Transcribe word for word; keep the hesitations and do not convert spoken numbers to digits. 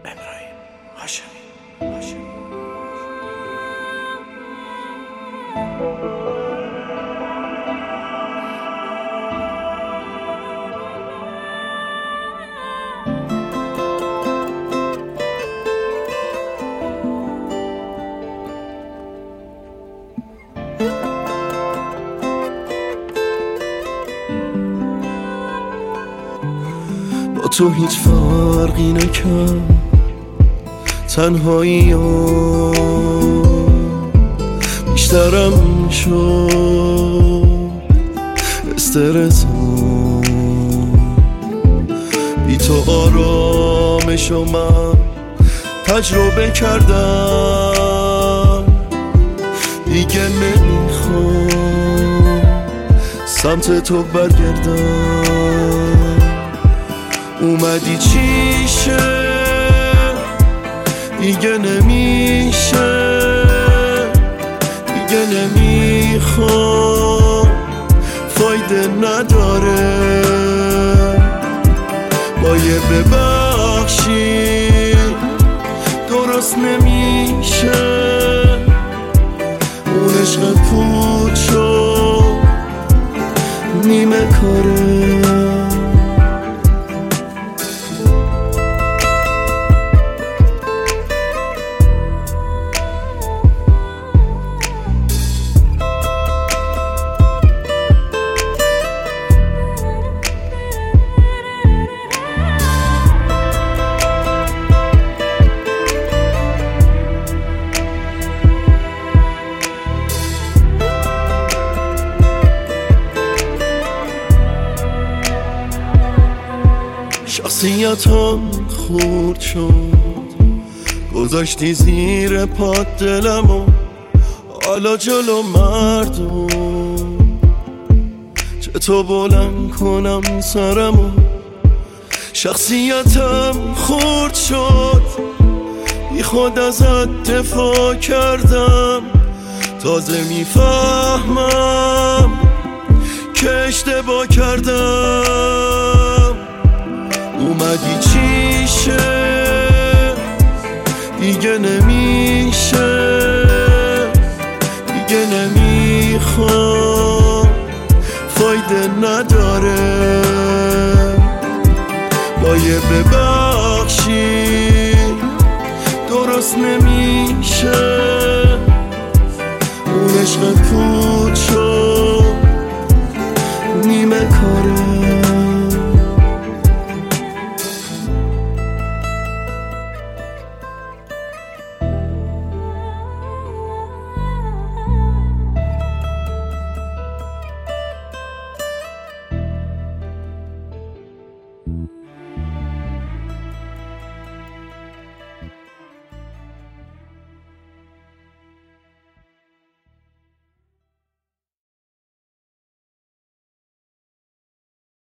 ابراهیم هاشمی هاشمی با تو هیچ فرقی نکرد تنهایی ها بیشترم شد استرس ها بی تو آرامشو من تجربه کردم دیگه نمیخوام سمت تو برگردم اومدی چیشه دیگه نمیشه دیگه نمیخوام فایده نداره با یه ببخشی درست نمیشه اون عشق پود شد نیمه کاره شخصیتم خورد شد گذاشتی زیر پات دلمو حالا جلو مردم چطور بلند کنم سرمو شخصیتم خورد شد بی خود ازت دفاع کردم تازه میفهمم که اشتباه کردم اومدی چیشه دیگه نمیشه دیگه نمیخوام فایده نداره با یه ببخشی درست نمیشه اون عشق پود شد نیمه کاره